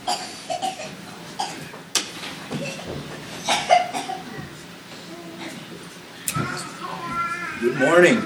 Good morning.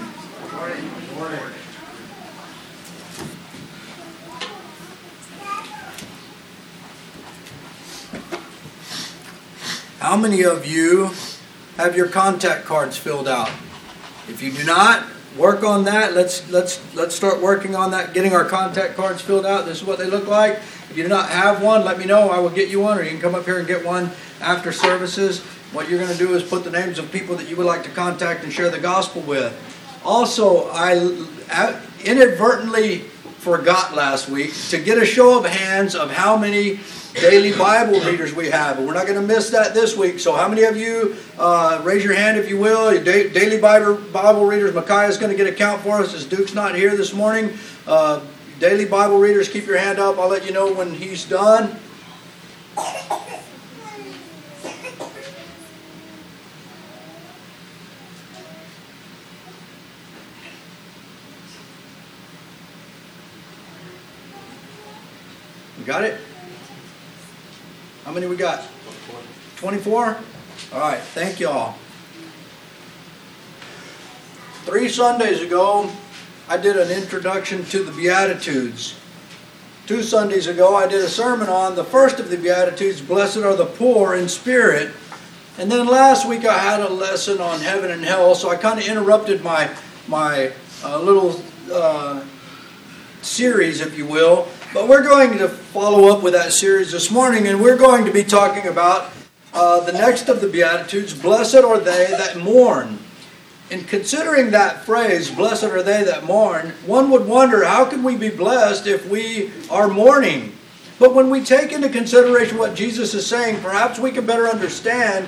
How many of you have your contact cards filled out? If you do not, work on that. Let's start working on that, getting our contact cards filled out. This is what they look like. If you do not have one, let me know. I will get you one, or you can come up here and get one after services. What you're going to do is put the names of people that you would like to contact and share the gospel with. Also, I inadvertently forgot last week to get a show of hands of how many daily Bible readers we have. And we're not going to miss that this week. So how many of you, raise your hand if you will, daily Bible readers. Micaiah is going to get a count for us as Duke's not here this morning. Daily Bible readers, keep your hand up. I'll let you know when he's done. You got it? How many we got? 24? All right, thank you all. 3 Sundays ago, I did an introduction to the Beatitudes. 2 Sundays ago, I did a sermon on the first of the Beatitudes, blessed are the poor in spirit. And then last week I had a lesson on heaven and hell, so I kind of interrupted my little series, if you will. But we're going to follow up with that series this morning, and we're going to be talking about the next of the Beatitudes, blessed are they that mourn. In considering that phrase, blessed are they that mourn, one would wonder, how can we be blessed if we are mourning? But when we take into consideration what Jesus is saying, perhaps we can better understand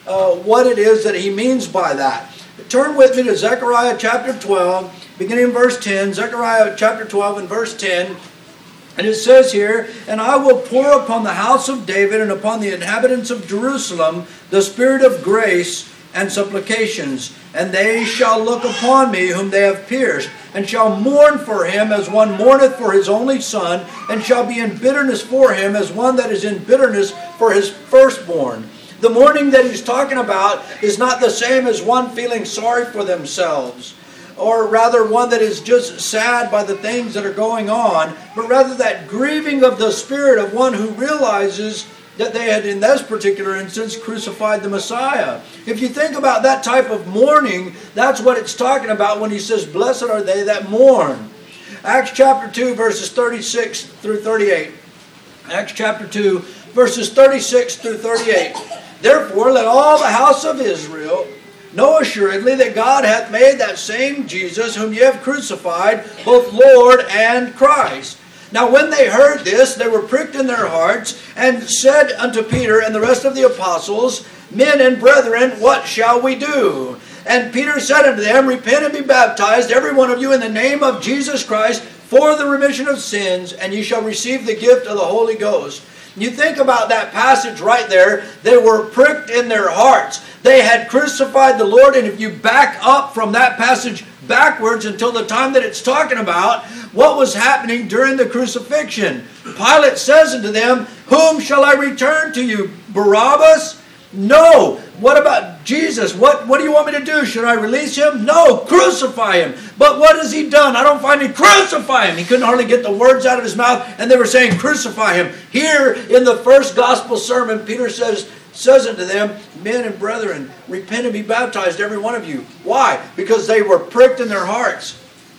what it is that he means by that. Turn with me to Zechariah chapter 12, beginning in verse 10. Zechariah chapter 12 and verse 10. And it says here, and I will pour upon the house of David and upon the inhabitants of Jerusalem the spirit of grace and supplications. And they shall look upon me whom they have pierced, and shall mourn for him as one mourneth for his only son, and shall be in bitterness for him as one that is in bitterness for his firstborn. The mourning that he's talking about is not the same as one feeling sorry for themselves, or rather one that is just sad by the things that are going on, but rather that grieving of the spirit of one who realizes that they had, in this particular instance, crucified the Messiah. If you think about that type of mourning, that's what it's talking about when he says, blessed are they that mourn. Acts chapter 2, verses 36 through 38. Acts chapter 2, verses 36 through 38. Therefore, let all the house of Israel know assuredly that God hath made that same Jesus whom ye have crucified, both Lord and Christ. Now when they heard this, they were pricked in their hearts, and said unto Peter and the rest of the apostles, Men and brethren, what shall we do? And Peter said unto them, Repent and be baptized, every one of you, in the name of Jesus Christ, for the remission of sins, and ye shall receive the gift of the Holy Ghost. You think about that passage right there. They were pricked in their hearts. They had crucified the Lord, and if you back up from that passage backwards until the time that it's talking about, what was happening during the crucifixion? Pilate says unto them, Whom shall I return to you? Barabbas? No. What about Jesus? What do you want me to do? Should I release him? No. Crucify him. But what has he done? I don't find him. Crucify him. He couldn't hardly get the words out of his mouth, and they were saying, Crucify him. Here in the first gospel sermon, Peter says unto them, Men and brethren, repent and be baptized, every one of you. Why? Because they were pricked in their hearts.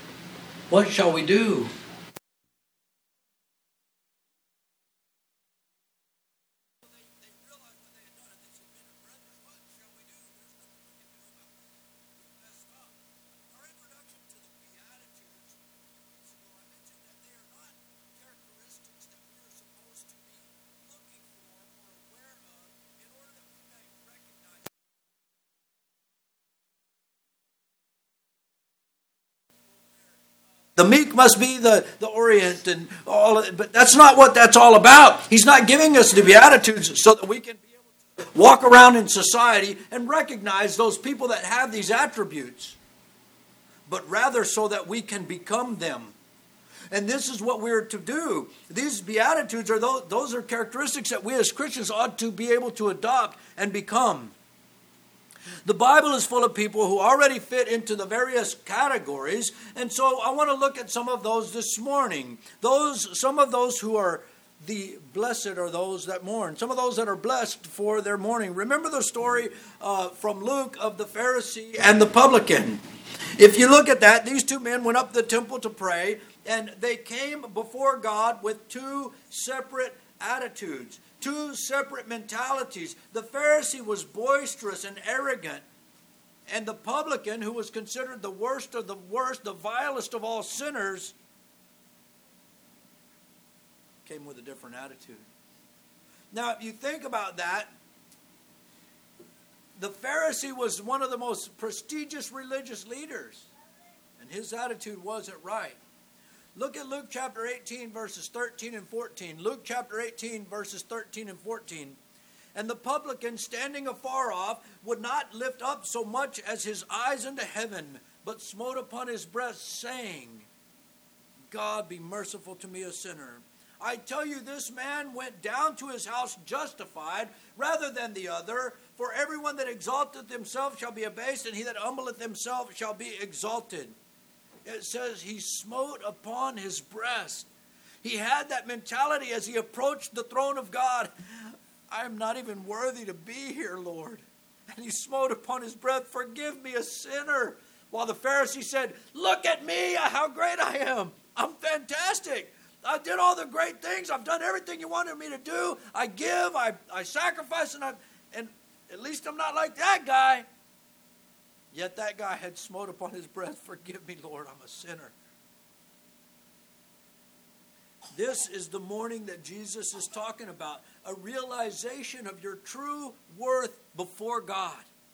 What shall we do? The meek must be the Orient and all, but that's not what that's all about. He's not giving us the Beatitudes so that we can be able to walk around in society and recognize those people that have these attributes, but rather so that we can become them. And this is what we're to do. These Beatitudes are those are characteristics that we as Christians ought to be able to adopt and become. The Bible is full of people who already fit into the various categories, and so I want to look at some of those this morning. Some of those who are the blessed are those that mourn. Some of those that are blessed for their mourning. Remember the story from Luke of the Pharisee and the publican. If you look at that, these two men went up to the temple to pray, and they came before God with two separate attitudes, two separate mentalities. The Pharisee was boisterous and arrogant, and the publican, who was considered the worst of the worst, the vilest of all sinners, came with a different attitude. Now, if you think about that, the Pharisee was one of the most prestigious religious leaders, and his attitude wasn't right. Look at Luke chapter 18, verses 13 and 14. Luke chapter 18, verses 13 and 14. And the publican, standing afar off, would not lift up so much as his eyes into heaven, but smote upon his breast, saying, God, be merciful to me, a sinner. I tell you, this man went down to his house justified rather than the other. For everyone that exalteth himself shall be abased, and he that humbleth himself shall be exalted. It says he smote upon his breast. He had that mentality as he approached the throne of God. I am not even worthy to be here, Lord. And he smote upon his breast, forgive me, a sinner. While the Pharisee said, look at me, how great I am. I'm fantastic. I did all the great things. I've done everything you wanted me to do. I give, I sacrifice, and at least I'm not like that guy. Yet that guy had smote upon his breast, forgive me, Lord, I'm a sinner. This is the mourning that Jesus is talking about, a realization of your true worth before God.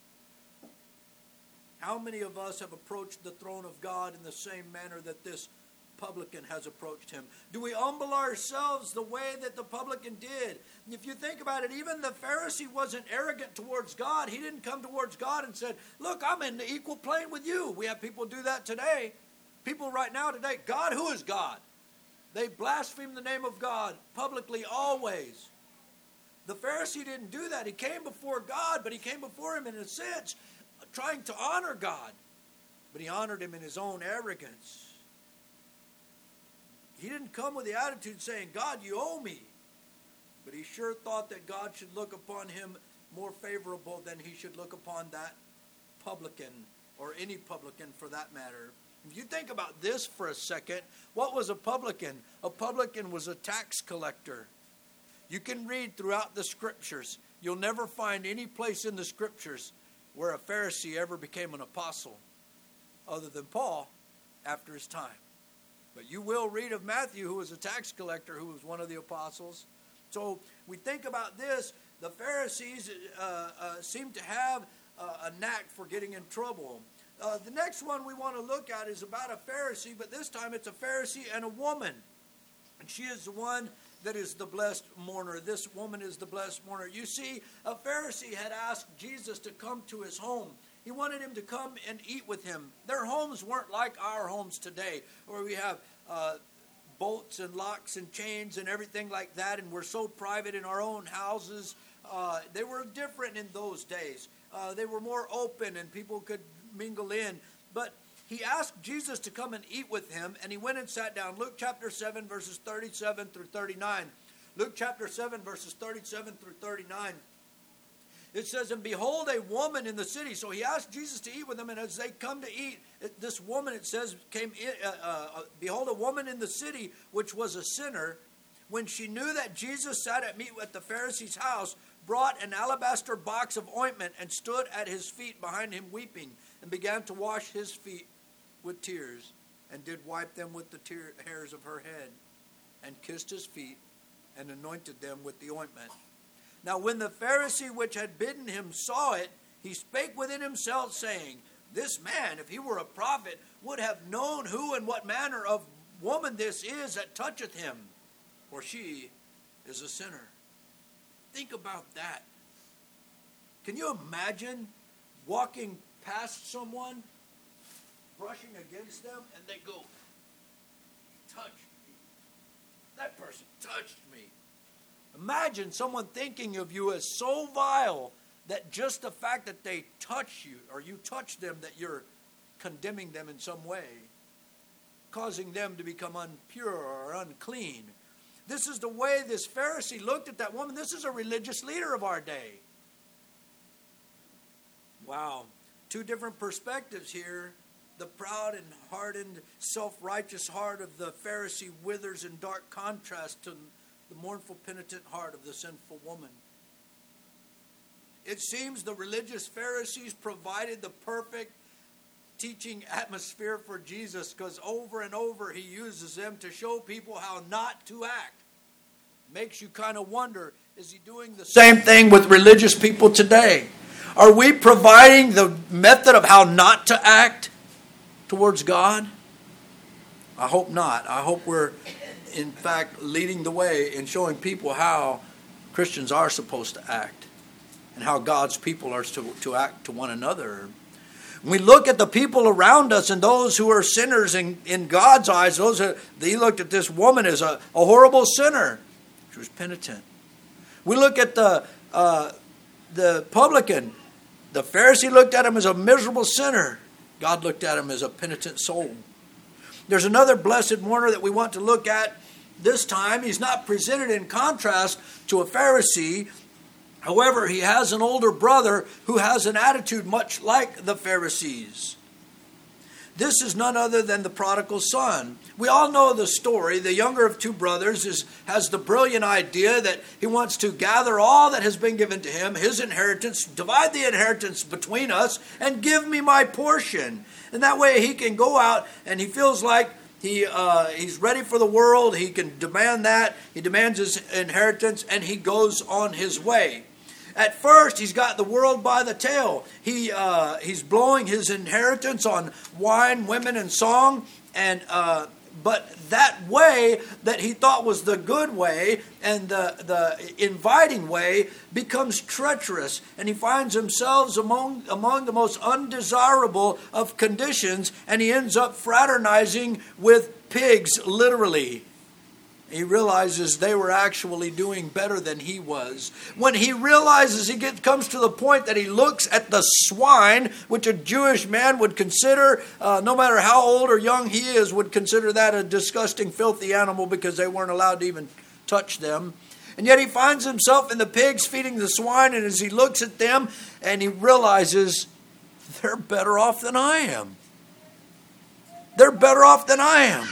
How many of us have approached the throne of God in the same manner that this publican has approached him? Do we humble ourselves the way that the publican did? If you think about it, even the Pharisee wasn't arrogant towards God. He didn't come towards God and said, look, I'm in the equal plane with you. We have people do that today. People right now today, God, who is God? They blaspheme the name of God publicly always. The Pharisee didn't do that. He came before God, but he came before him in a sense trying to honor God. But he honored him in his own arrogance. He didn't come with the attitude saying, God, you owe me. But he sure thought that God should look upon him more favorable than he should look upon that publican, or any publican for that matter. If you think about this for a second, what was a publican? A publican was a tax collector. You can read throughout the scriptures. You'll never find any place in the scriptures where a Pharisee ever became an apostle, other than Paul after his time. But you will read of Matthew, who was a tax collector, who was one of the apostles. So we think about this. The Pharisees seem to have a knack for getting in trouble. The next one we want to look at is about a Pharisee, but this time it's a Pharisee and a woman. And she is the one that is the blessed mourner. This woman is the blessed mourner. You see, a Pharisee had asked Jesus to come to his home. He wanted him to come and eat with him. Their homes weren't like our homes today, where we have bolts and locks and chains and everything like that, and we're so private in our own houses. They were different in those days. They were more open and people could mingle in. But he asked Jesus to come and eat with him, and he went and sat down. Luke chapter 7, verses 37 through 39. Luke chapter 7, verses 37 through 39. It says, and behold, a woman in the city. So he asked Jesus to eat with them, and as they come to eat, this woman, it says, came in, behold, a woman in the city, which was a sinner, when she knew that Jesus sat at meat at the Pharisee's house, brought an alabaster box of ointment, and stood at his feet behind him weeping, and began to wash his feet with tears, and did wipe them with the hairs of her head, and kissed his feet, and anointed them with the ointment. Now when the Pharisee which had bidden him saw it, he spake within himself, saying, this man, if he were a prophet, would have known who and what manner of woman this is that toucheth him, for she is a sinner. Think about that. Can you imagine walking past someone, brushing against them, and they go, touch That person touched me. Imagine someone thinking of you as so vile that just the fact that they touch you or you touch them, that you're condemning them in some way, causing them to become impure or unclean. This is the way this Pharisee looked at that woman. This is a religious leader of our day. Wow. Two different perspectives here. The proud and hardened, self-righteous heart of the Pharisee withers in dark contrast to the mournful, penitent heart of the sinful woman. It seems the religious Pharisees provided the perfect teaching atmosphere for Jesus, because over and over he uses them to show people how not to act. Makes you kind of wonder, is he doing the same thing with religious people today? Are we providing the method of how not to act towards God? I hope not. I hope we're, in fact, leading the way in showing people how Christians are supposed to act and how God's people are to act to one another. We look at the people around us and those who are sinners in God's eyes. He looked at this woman as a horrible sinner. She was penitent. We look at the publican. The Pharisee looked at him as a miserable sinner. God looked at him as a penitent soul. There's another blessed mourner that we want to look at this time. He's not presented in contrast to a Pharisee. However, he has an older brother who has an attitude much like the Pharisees. This is none other than the prodigal son. We all know the story. The younger of two brothers has the brilliant idea that he wants to gather all that has been given to him, his inheritance, divide the inheritance between us, and give me my portion. And that way he can go out and he feels like he's ready for the world. He can demand that. He demands his inheritance and he goes on his way. At first, he's got the world by the tail. He's blowing his inheritance on wine, women, and song. But that way that he thought was the good way and the inviting way becomes treacherous. And he finds himself among the most undesirable of conditions. And he ends up fraternizing with pigs, literally. He realizes they were actually doing better than he was. When he realizes, comes to the point that he looks at the swine, which a Jewish man would consider, no matter how old or young he is, would consider that a disgusting, filthy animal because they weren't allowed to even touch them. And yet he finds himself in the pigs feeding the swine, and as he looks at them, and he realizes they're better off than I am. They're better off than I am.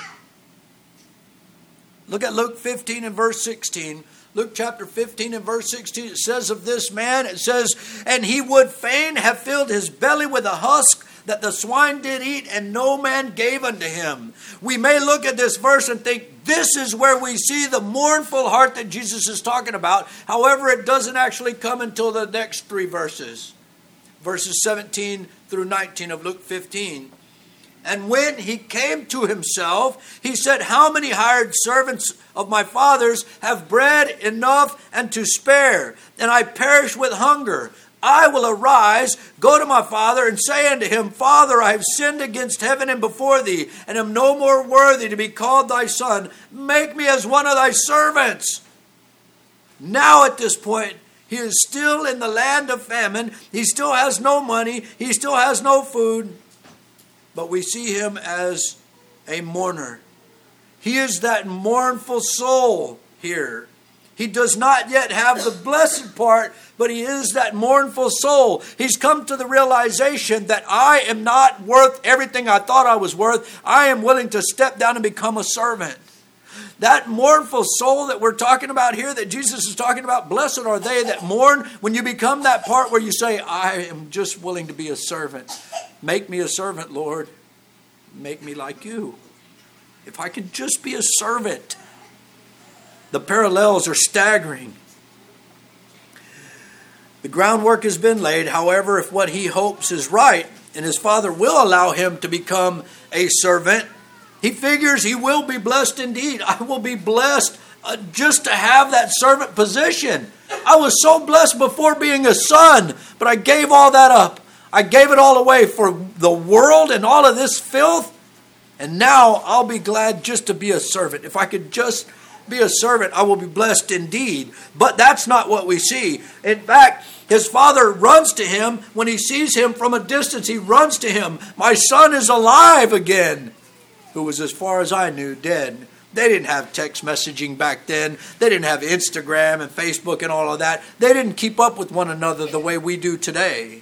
Look at Luke 15 and verse 16. Luke chapter 15 and verse 16. It says of this man, it says, and he would fain have filled his belly with a husk that the swine did eat, and no man gave unto him. We may look at this verse and think this is where we see the mournful heart that Jesus is talking about. However, it doesn't actually come until the next three verses. Verses 17 through 19 of Luke 15. And when he came to himself, he said, how many hired servants of my father's have bread enough and to spare, and I perish with hunger? I will arise, go to my father, and say unto him, Father, I have sinned against heaven and before thee, and am no more worthy to be called thy son. Make me as one of thy servants. Now at this point, he is still in the land of famine. He still has no money. He still has no food. But we see him as a mourner. He is that mournful soul here. He does not yet have the blessed part, but he is that mournful soul. He's come to the realization that I am not worth everything I thought I was worth. I am willing to step down and become a servant. That mournful soul that we're talking about here, that Jesus is talking about, blessed are they that mourn. When you become that part where you say, I am just willing to be a servant. Make me a servant, Lord. Make me like you. If I could just be a servant. The parallels are staggering. The groundwork has been laid. However, if what he hopes is right, and his father will allow him to become a servant, he figures he will be blessed indeed. I will be blessed just to have that servant position. I was so blessed before being a son, but I gave all that up. I gave it all away for the world and all of this filth. And now I'll be glad just to be a servant. If I could just be a servant, I will be blessed indeed. But that's not what we see. In fact, his father runs to him when he sees him from a distance. He runs to him. My son is alive again, who was, as far as I knew, dead. They didn't have text messaging back then. They didn't have Instagram and Facebook and all of that. They didn't keep up with one another the way we do today.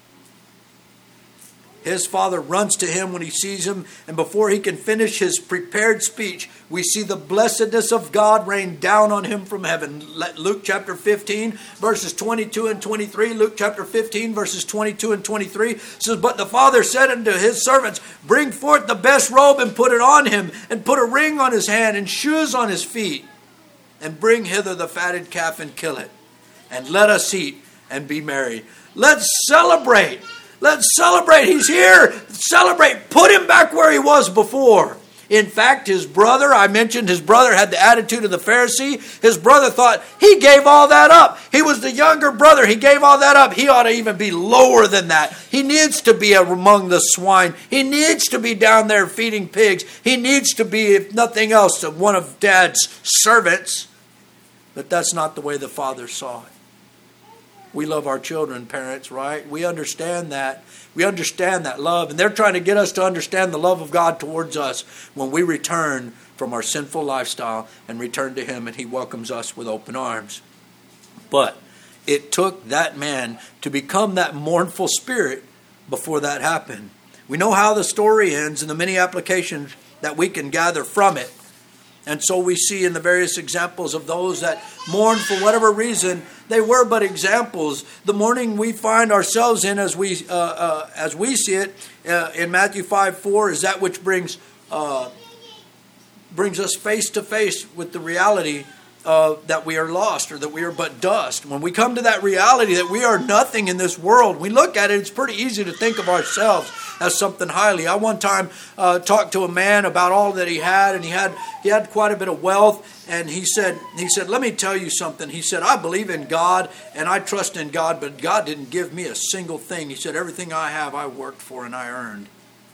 His father runs to him when he sees him, and before he can finish his prepared speech, we see the blessedness of God rain down on him from heaven. Luke chapter 15, verses 22 and 23. Luke chapter 15, verses 22 and 23 says, But the father said unto his servants, Bring forth the best robe and put it on him, and put a ring on his hand and shoes on his feet, and bring hither the fatted calf and kill it, and let us eat and be merry. Let's celebrate. Let's celebrate. He's here. Celebrate. Put him back where he was before. In fact, his brother, I mentioned his brother had the attitude of the Pharisee. His brother thought he gave all that up. He was the younger brother. He gave all that up. He ought to even be lower than that. He needs to be among the swine. He needs to be down there feeding pigs. He needs to be, if nothing else, one of Dad's servants. But that's not the way the father saw it. We love our children, parents, right? We understand that. We understand that love. And they're trying to get us to understand the love of God towards us when we return from our sinful lifestyle and return to Him, and He welcomes us with open arms. But it took that man to become that mournful spirit before that happened. We know how the story ends and the many applications that we can gather from it. And so we see in the various examples of those that mourn for whatever reason, they were but examples. The mourning we find ourselves in as we see it in Matthew 5:4 is that which brings us face to face with the reality that we are lost, or that we are but dust. When we come to that reality that we are nothing in this world, we look at it, it's pretty easy to think of ourselves as something highly. I one time talked to a man about all that he had, and he had quite a bit of wealth, and he said, let me tell you something. He said, I believe in God, and I trust in God, but God didn't give me a single thing. He said, everything I have, I worked for and I earned.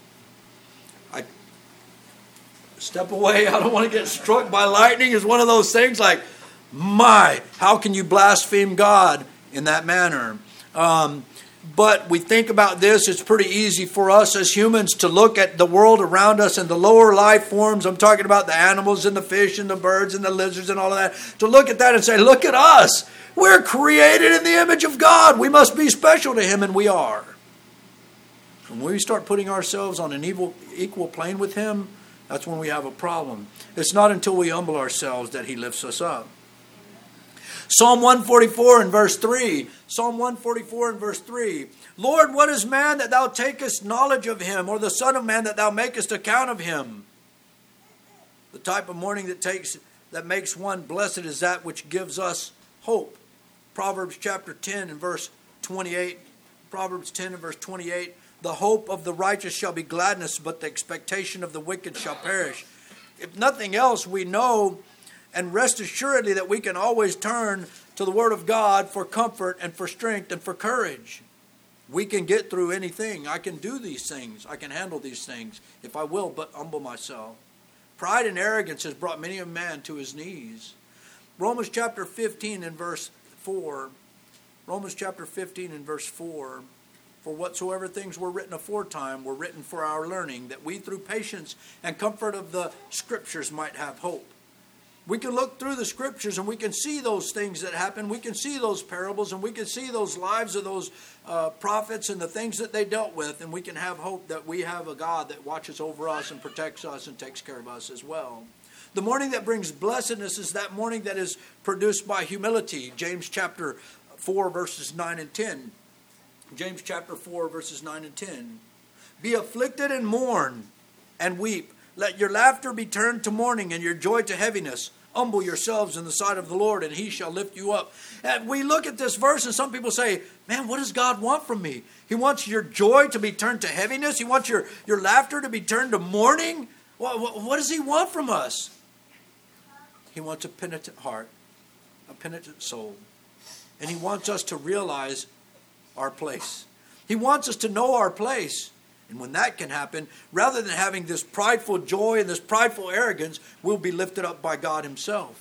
Step away. I don't want to get struck by lightning is one of those things like, how can you blaspheme God in that manner? But we think about this, it's pretty easy for us as humans to look at the world around us and the lower life forms. I'm talking about the animals and the fish and the birds and the lizards and all of that. To look at that and say, look at us. We're created in the image of God. We must be special to Him, and we are. When we start putting ourselves on an equal plane with Him, that's when we have a problem. It's not until we humble ourselves that He lifts us up. Psalm 144 and verse 3. Psalm 144 and verse 3. Lord, what is man that thou takest knowledge of him, or the son of man that thou makest account of him? The type of mourning that makes one blessed is that which gives us hope. Proverbs chapter 10 and verse 28. Proverbs 10 and verse 28. The hope of the righteous shall be gladness, but the expectation of the wicked shall perish. If nothing else, we know and rest assuredly that we can always turn to the Word of God for comfort and for strength and for courage. We can get through anything. I can do these things. I can handle these things if I will but humble myself. Pride and arrogance has brought many a man to his knees. Romans chapter 15 and verse 4. Romans chapter 15 and verse 4. For whatsoever things were written aforetime were written for our learning, that we through patience and comfort of the Scriptures might have hope. We can look through the Scriptures and we can see those things that happen. We can see those parables and we can see those lives of those prophets and the things that they dealt with. And we can have hope that we have a God that watches over us and protects us and takes care of us as well. The morning that brings blessedness is that morning that is produced by humility. James chapter 4 verses 9 and 10. James chapter 4 verses 9 and 10. Be afflicted and mourn and weep. Let your laughter be turned to mourning and your joy to heaviness. Humble yourselves in the sight of the Lord, and He shall lift you up. And we look at this verse, and some people say, man, what does God want from me? He wants your joy to be turned to heaviness? He wants your laughter to be turned to mourning? What does He want from us? He wants a penitent heart, a penitent soul. And He wants us to realize our place. He wants us to know our place. And when that can happen, rather than having this prideful joy and this prideful arrogance, we'll be lifted up by God himself.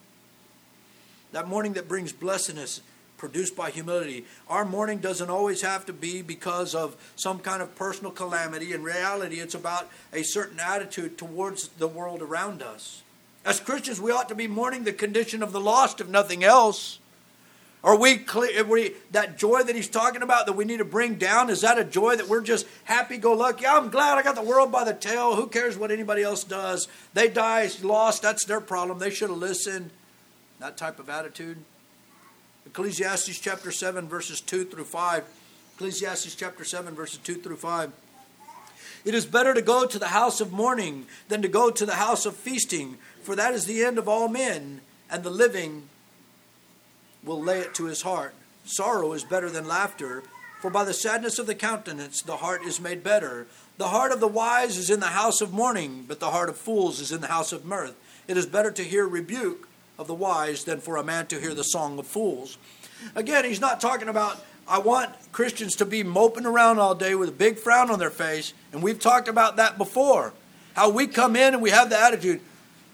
That mourning that brings blessedness, produced by humility. Our mourning doesn't always have to be because of some kind of personal calamity. In reality, it's about a certain attitude towards the world around us. As Christians, we ought to be mourning the condition of the lost, if nothing else. Are we that joy that he's talking about that we need to bring down, is that a joy that we're just happy-go-lucky? I'm glad I got the world by the tail. Who cares what anybody else does? They die lost. That's their problem. They should have listened. That type of attitude. Ecclesiastes chapter 7, verses 2 through 5. Ecclesiastes chapter 7, verses 2 through 5. It is better to go to the house of mourning than to go to the house of feasting, for that is the end of all men, and the living will lay it to his heart. Sorrow is better than laughter, for by the sadness of the countenance the heart is made better. The heart of the wise is in the house of mourning, but the heart of fools is in the house of mirth. It is better to hear rebuke of the wise than for a man to hear the song of fools. Again, he's not talking about, I want Christians to be moping around all day with a big frown on their face, and we've talked about that before. How we come in and we have the attitude,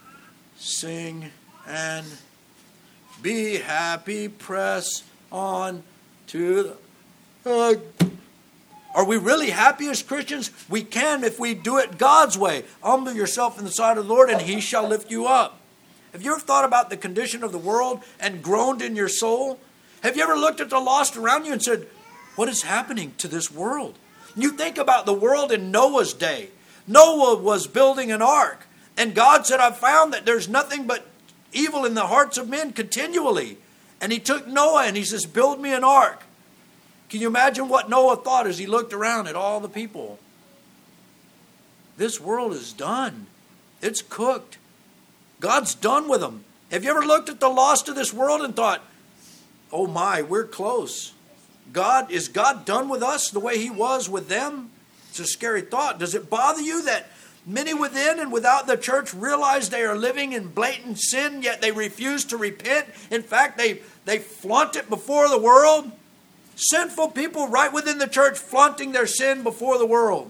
sing and be happy, press on to the... Are we really happy as Christians? We can if we do it God's way. Humble yourself in the sight of the Lord and he shall lift you up. Have you ever thought about the condition of the world and groaned in your soul? Have you ever looked at the lost around you and said, what is happening to this world? You think about the world in Noah's day. Noah was building an ark. And God said, I've found that there's nothing but evil in the hearts of men continually. And he took Noah and he says, build me an ark. Can you imagine what Noah thought as he looked around at all the people? This world is done. It's cooked. God's done with them. Have you ever looked at the lost of this world and thought, oh my, we're close. Is God done with us the way he was with them? It's a scary thought. Does it bother you that many within and without the church realize they are living in blatant sin, yet they refuse to repent? In fact, they flaunt it before the world. Sinful people right within the church flaunting their sin before the world.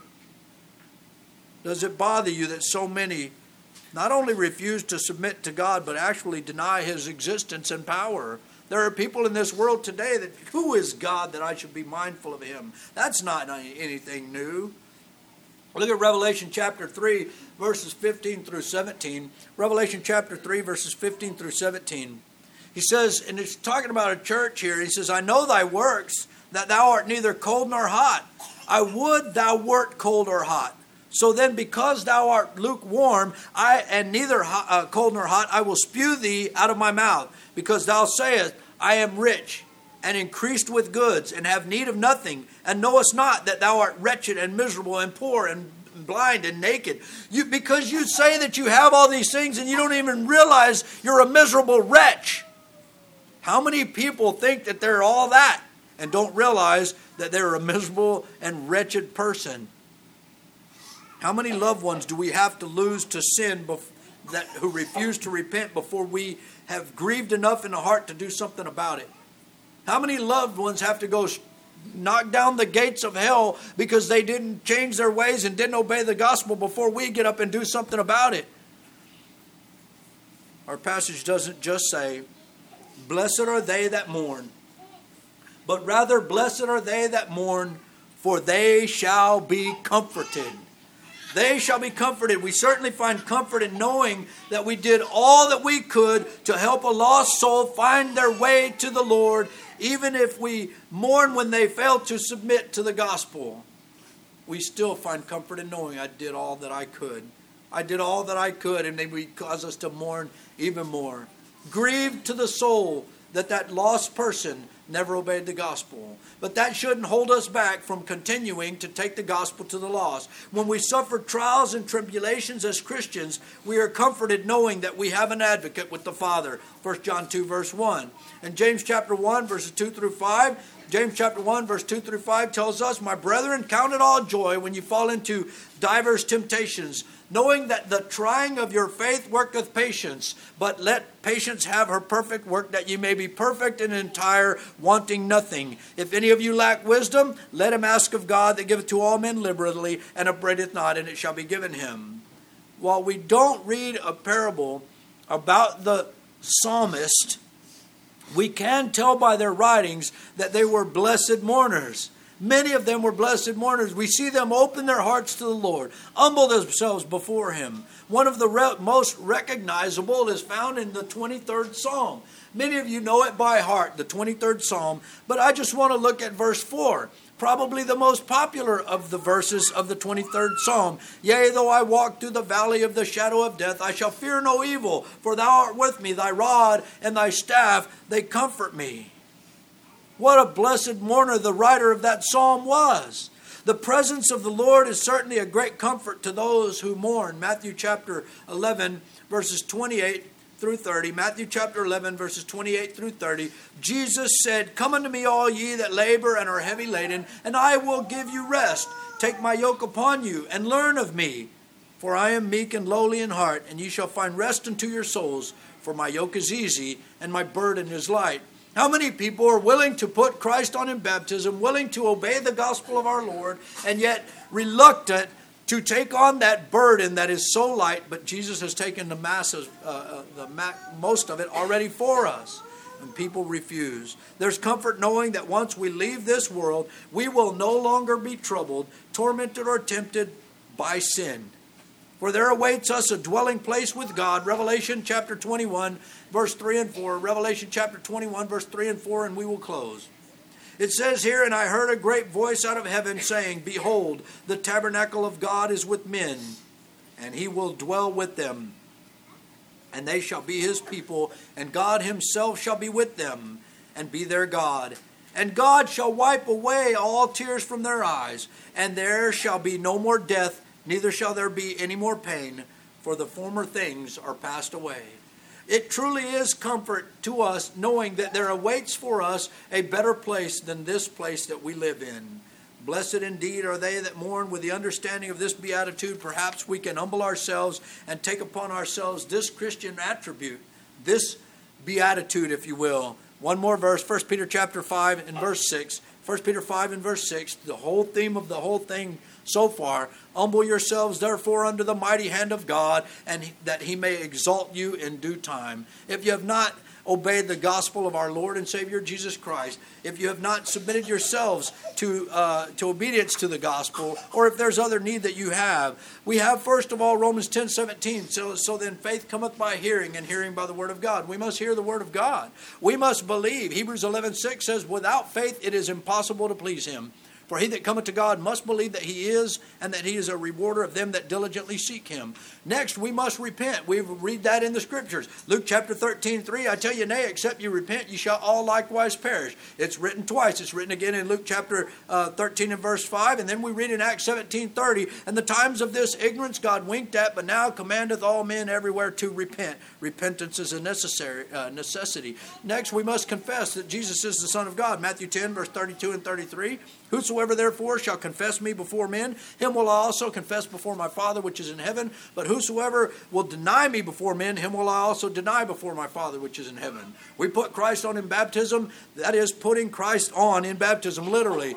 Does it bother you that so many not only refuse to submit to God, but actually deny his existence and power? There are people in this world today that, who is God that I should be mindful of him? That's not anything new. Look at Revelation chapter 3, verses 15 through 17. Revelation chapter 3, verses 15 through 17. He says, and it's talking about a church here, he says, I know thy works, that thou art neither cold nor hot. I would thou wert cold or hot. So then, because thou art lukewarm, and neither cold nor hot, I will spew thee out of my mouth. Because thou sayest, I am rich, and increased with goods, and have need of nothing, and knowest not that thou art wretched, and miserable, and poor, and blind, and naked. Because you say that you have all these things, and you don't even realize you're a miserable wretch. How many people think that they're all that, and don't realize that they're a miserable and wretched person? How many loved ones do we have to lose to sin who refuse to repent before we have grieved enough in the heart to do something about it? How many loved ones have to go knock down the gates of hell because they didn't change their ways and didn't obey the gospel before we get up and do something about it? Our passage doesn't just say, blessed are they that mourn, but rather blessed are they that mourn, for they shall be comforted. They shall be comforted. We certainly find comfort in knowing that we did all that we could to help a lost soul find their way to the Lord, even if we mourn when they fail to submit to the gospel. We still find comfort in knowing I did all that I could. I did all that I could, and they would cause us to mourn even more. Grieved to the soul that lost person never obeyed the gospel. But that shouldn't hold us back from continuing to take the gospel to the lost. When we suffer trials and tribulations as Christians, we are comforted knowing that we have an advocate with the Father. 1 John 2 verse 1. And James chapter 1 verses 2 through 5, James chapter 1, verse 2 through 5 tells us, "My brethren, count it all joy when you fall into divers temptations, knowing that the trying of your faith worketh patience. But let patience have her perfect work, that ye may be perfect and entire, wanting nothing. If any of you lack wisdom, let him ask of God, that giveth to all men liberally, and upbraideth not, and it shall be given him." While we don't read a parable about the psalmist, we can tell by their writings that they were blessed mourners. Many of them were blessed mourners. We see them open their hearts to the Lord, humble themselves before him. One of the most recognizable is found in the 23rd Psalm. Many of you know it by heart, the 23rd Psalm, but I just want to look at verse 4. Probably the most popular of the verses of the 23rd Psalm. "Yea, though I walk through the valley of the shadow of death, I shall fear no evil, for thou art with me, thy rod and thy staff, they comfort me." What a blessed mourner the writer of that psalm was. The presence of the Lord is certainly a great comfort to those who mourn. Matthew chapter 11, verses 28 through 30. Matthew chapter 11, verses 28 through 30. Jesus said, "Come unto me, all ye that labor and are heavy laden, and I will give you rest. Take my yoke upon you, and learn of me. For I am meek and lowly in heart, and ye shall find rest unto your souls. For my yoke is easy, and my burden is light." How many people are willing to put Christ on in baptism, willing to obey the gospel of our Lord, and yet reluctant to take on that burden that is so light, but Jesus has taken the most of it already for us? And people refuse. There's comfort knowing that once we leave this world, we will no longer be troubled, tormented, or tempted by sin. For there awaits us a dwelling place with God. Revelation chapter 21, verse 3 and 4. Revelation chapter 21, verse 3 and 4, and we will close. It says here, "And I heard a great voice out of heaven saying, Behold, the tabernacle of God is with men, and he will dwell with them. And they shall be his people, and God himself shall be with them, and be their God. And God shall wipe away all tears from their eyes, and there shall be no more death, neither shall there be any more pain, for the former things are passed away." It truly is comfort to us knowing that there awaits for us a better place than this place that we live in. Blessed indeed are they that mourn. With the understanding of this beatitude, perhaps we can humble ourselves and take upon ourselves this Christian attribute, this beatitude, if you will. One more verse, 1 Peter chapter 5 and verse 6. 1 Peter 5 and verse 6, the whole theme of the whole thing so far. "Humble yourselves therefore under the mighty hand of God, and that he may exalt you in due time." If you have not obeyed the gospel of our Lord and Savior Jesus Christ, if you have not submitted yourselves to obedience to the gospel, or if there's other need that you have, we have first of all Romans 10:17. So then faith cometh by hearing, and hearing by the word of God. We must hear the word of God. We must believe. Hebrews 11:6 says, "Without faith it is impossible to please him. For he that cometh to God must believe that he is, and that he is a rewarder of them that diligently seek him." Next, we must repent. We read that in the scriptures. Luke chapter 13:3, "I tell you, nay, except you repent, ye shall all likewise perish." It's written twice. It's written again in Luke chapter 13 and verse 5. And then we read in Acts 17:30, "And the times of this ignorance God winked at, but now commandeth all men everywhere to repent." Repentance is a necessity. Next, we must confess that Jesus is the Son of God. Matthew 10, verse 32 and 33. "Whosoever therefore shall confess me before men, him will I also confess before my Father which is in heaven. But whosoever will deny me before men, him will I also deny before my Father which is in heaven." We put Christ on in baptism. That is putting Christ on in baptism, literally.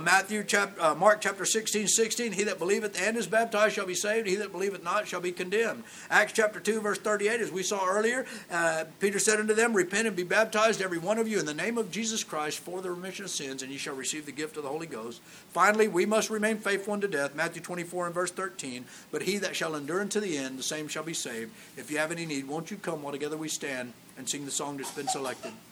Mark chapter 16:16, "He that believeth and is baptized shall be saved. He that believeth not shall be condemned." Acts chapter 2, verse 38, as we saw earlier, Peter said unto them, "Repent and be baptized, every one of you, in the name of Jesus Christ, for the remission of sins, and ye shall receive the gift of the Holy Ghost." Finally, we must remain faithful unto death. Matthew 24 and verse 13, "But he that shall endure unto the end, the same shall be saved." If you have any need, won't you come while together we stand and sing the song that's been selected?